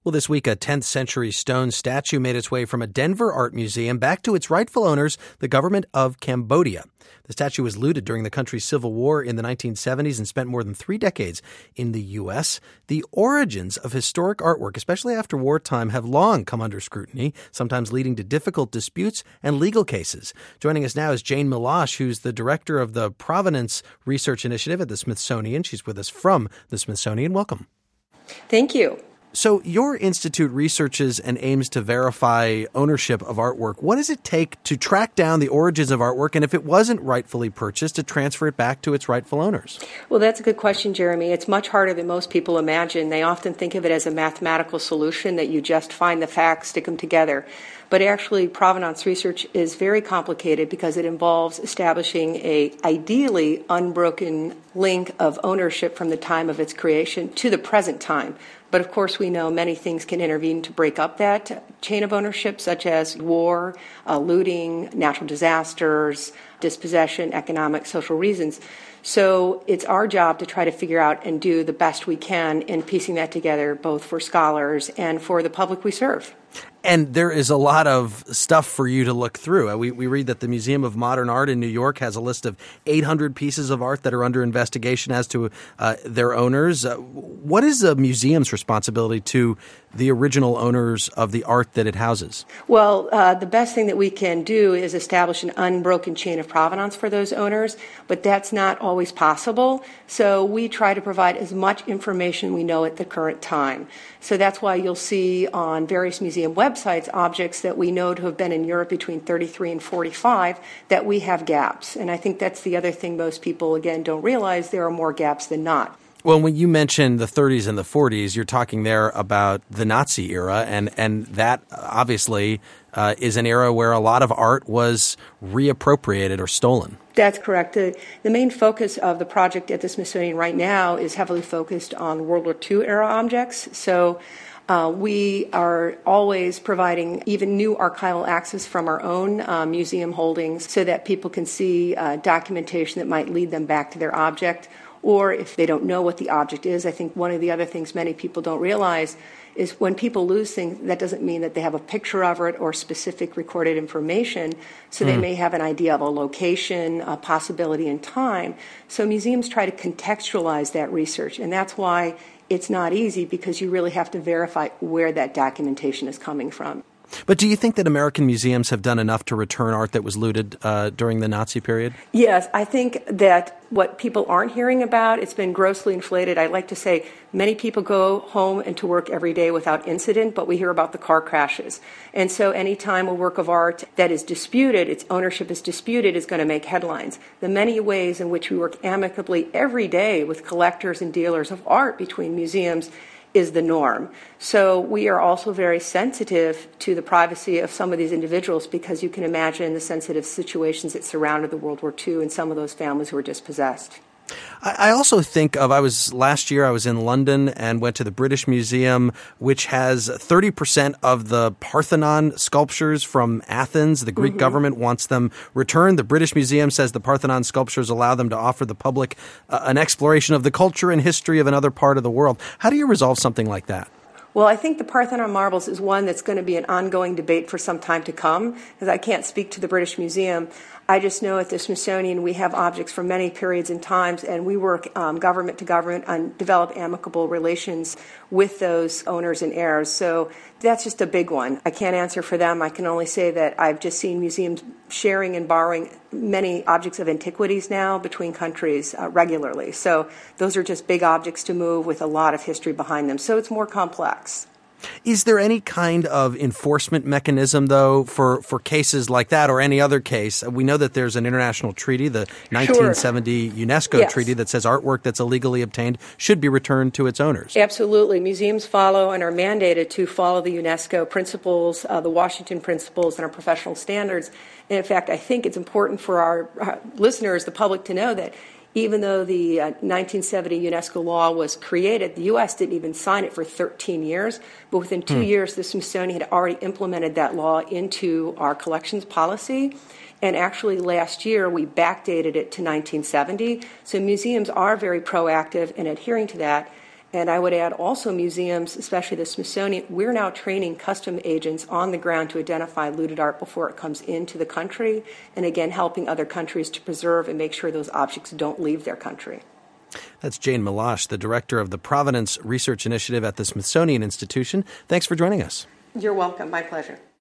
Well, this week, a 10th century stone statue made its way from a Denver art museum back to its rightful owners, the government of Cambodia. The statue was looted during the country's civil war in the 1970s and spent more than 3 decades in the U.S. The origins of historic artwork, especially after wartime, have long come under scrutiny, sometimes leading to difficult disputes and legal cases. Joining us now is Jane Milosh, who's the director of the Provenance Research Initiative at the Smithsonian. She's with us from the Smithsonian. Welcome. Thank you. So your institute researches and aims to verify ownership of artwork. What does it take to track down the origins of artwork, and if it wasn't rightfully purchased, to transfer it back to its rightful owners? Well, that's a good question, Jeremy. It's much harder than most people imagine. They often think of it as a mathematical solution that you just find the facts, stick them together. But actually, provenance research is very complicated because it involves establishing a ideally unbroken link of ownership from the time of its creation to the present time. But of course, we know many things can intervene to break up that chain of ownership, such as war, looting, natural disasters, dispossession, economic, social reasons. So it's our job to try to figure out and do the best we can in piecing that together, both for scholars and for the public we serve. And there is a lot of stuff for you to look through. We read that the Museum of Modern Art in New York has a list of 800 pieces of art that are under investigation as to their owners. What is a museum's responsibility to the original owners of the art that it houses? Well, the best thing that we can do is establish an unbroken chain of provenance for those owners, but that's not always possible. So we try to provide as much information we know at the current time. So that's why you'll see on various museum websites objects that we know to have been in Europe between 33 and 45 that we have gaps. And I think that's the other thing most people, again, don't realize. There are more gaps than not. Well, when you mention the 30s and the 40s, you're talking there about the Nazi era, and that obviously is an era where a lot of art was reappropriated or stolen. That's correct. The main focus of the project at the Smithsonian right now is heavily focused on World War II era objects. So we are always providing even new archival access from our own museum holdings so that people can see documentation that might lead them back to their object. Or if they don't know what the object is, I think one of the other things many people don't realize is when people lose things, that doesn't mean that they have a picture of it or specific recorded information. So they may have an idea of a location, a possibility in time. So museums try to contextualize that research, and that's why it's not easy, because you really have to verify where that documentation is coming from. But do you think that American museums have done enough to return art that was looted during the Nazi period? Yes, I think that what people aren't hearing about, it's been grossly inflated. I like to say many people go home and to work every day without incident, but we hear about the car crashes. And so any time a work of art that is disputed, its ownership is disputed, is going to make headlines. The many ways in which we work amicably every day with collectors and dealers of art between museums is the norm. So we are also very sensitive to the privacy of some of these individuals, because you can imagine the sensitive situations that surrounded the World War II and some of those families who were dispossessed. I also think of, last year I was in London and went to the British Museum, which has 30% of the Parthenon sculptures from Athens. The Greek government wants them returned. The British Museum says the Parthenon sculptures allow them to offer the public an exploration of the culture and history of another part of the world. How do you resolve something like that? Well, I think the Parthenon marbles is one that's going to be an ongoing debate for some time to come, because I can't speak to the British Museum. I just know at the Smithsonian we have objects from many periods and times, and we work government to government and develop amicable relations with those owners and heirs. So that's just a big one. I can't answer for them. I can only say that I've just seen museums sharing and borrowing many objects of antiquities now between countries regularly. So those are just big objects to move with a lot of history behind them. So it's more complex. Is there any kind of enforcement mechanism, though, for cases like that or any other case? We know that there's an international treaty, the 1970 UNESCO treaty, that says artwork that's illegally obtained should be returned to its owners. Absolutely. Museums follow and are mandated to follow the UNESCO principles, the Washington principles, and our professional standards. And in fact, I think it's important for our listeners, the public, to know that even though the 1970 UNESCO law was created, the U.S. didn't even sign it for 13 years. But within 2 years, the Smithsonian had already implemented that law into our collections policy. And actually last year, we backdated it to 1970. So museums are very proactive in adhering to that. And I would add also museums, especially the Smithsonian, we're now training custom agents on the ground to identify looted art before it comes into the country, and again, helping other countries to preserve and make sure those objects don't leave their country. That's Jane Milosh, the director of the Provenance Research Initiative at the Smithsonian Institution. Thanks for joining us. You're welcome. My pleasure.